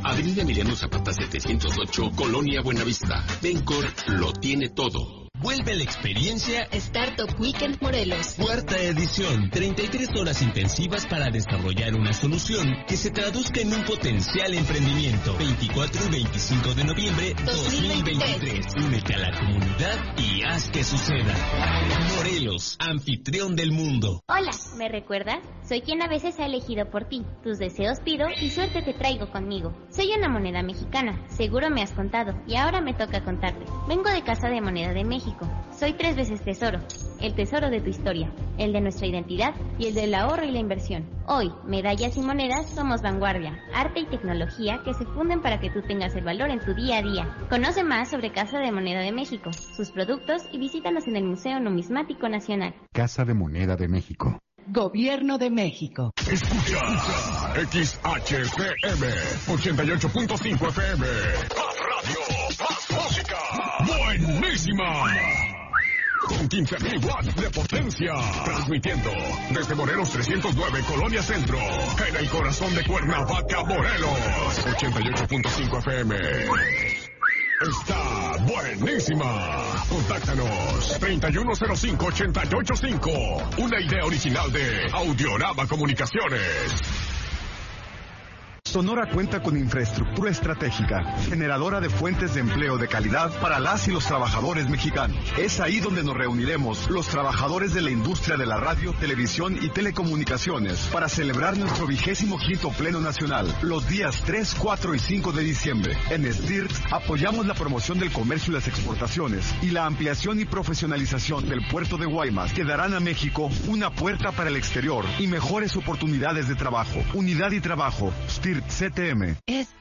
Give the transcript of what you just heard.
Avenida Emiliano Zapata 708, Colonia Buenavista. Vencor lo tiene todo. Vuelve la experiencia Startup Weekend Morelos. Cuarta edición, 33 horas intensivas para desarrollar una solución que se traduzca en un potencial emprendimiento. 24 y 25 de noviembre 2023. Únete a la comunidad y haz que suceda. Morelos, anfitrión del mundo. Hola, ¿me recuerdas? Soy quien a veces ha elegido por ti. Tus deseos pido y suerte te traigo conmigo. Soy una moneda mexicana, seguro me has contado, y ahora me toca contarte. Vengo de Casa de Moneda de México. Soy 3 veces tesoro, el tesoro de tu historia, el de nuestra identidad y el del ahorro y la inversión. Hoy, medallas y monedas somos vanguardia, arte y tecnología que se funden para que tú tengas el valor en tu día a día. Conoce más sobre Casa de Moneda de México, sus productos y visítanos en el Museo Numismático Nacional. Casa de Moneda de México. Gobierno de México. Escucha XHCM 88.5 FM. Más radio, más música. Buenísima. Con 15.000 watts de potencia. Transmitiendo desde Morelos 309, Colonia Centro. En el corazón de Cuernavaca, Morelos. 88.5 FM. Está buenísima. Contáctanos 3105-885. Una idea original de Audiorama Comunicaciones. Sonora cuenta con infraestructura estratégica, generadora de fuentes de empleo de calidad para las y los trabajadores mexicanos. Es ahí donde nos reuniremos, los trabajadores de la industria de la radio, televisión y telecomunicaciones, para celebrar nuestro 25º Pleno Nacional, los días 3, 4 y 5 de diciembre. En STIRT apoyamos la promoción del comercio y las exportaciones y la ampliación y profesionalización del puerto de Guaymas, que darán a México una puerta para el exterior y mejores oportunidades de trabajo. Unidad y trabajo, STIRT CTM.